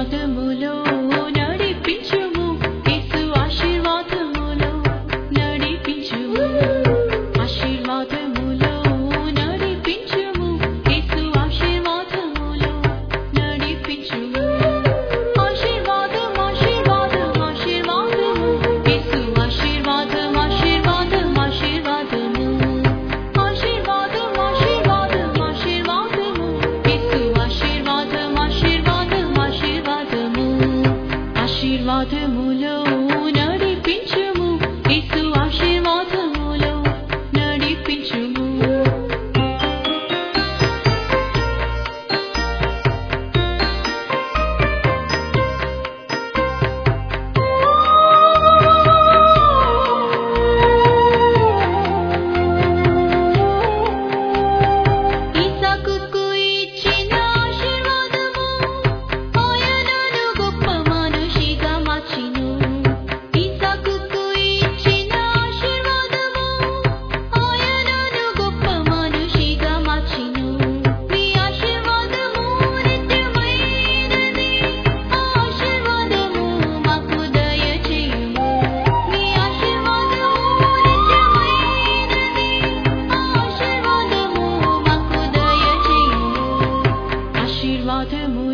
ఆశీర్వాదములో నడిపించుము యేసు ఆశీర్వాదములో నడిపించుము ఆశీర్వాదములో నడిపించుము యేసు ఆశీర్వాదములో నడిపించుము ఆశీర్వాదం ఆశీర్వాదం ఆశీర్వాదము యేసు ఆశీర్వాదం ఆశీర్వాదం ఆశీర్వాదము ఆశీర్వాదం ఆశీర్వాదం ఆశీర్వాదము యేసు ఆశీర్వాదం ఆశీర్వాదం ఆశీర్వాదము ఆశీర్వాదములో నడిపించుము యేసు ఆశీర్వాదములో నడిపించుము ఇస్సాకుకు ఇచ్చిన ఆశీర్వాదము ఆయనను గొప్ప మనిషిగా మార్చెను ఇస్సాకుకు ఇచ్చిన ఆశీర్వాదము ఆయనను గొప్ప మనిషిగా మార్చెను మీ ఆశీర్వాదము నిత్యమైనది ఆ ఆశీర్వాదము మాకు దయచేయుము మీ ఆశీర్వాదము నిత్యమైనది ఆ ఆశీర్వాదము మాకు దయచేయుము ఆశీర్వాదము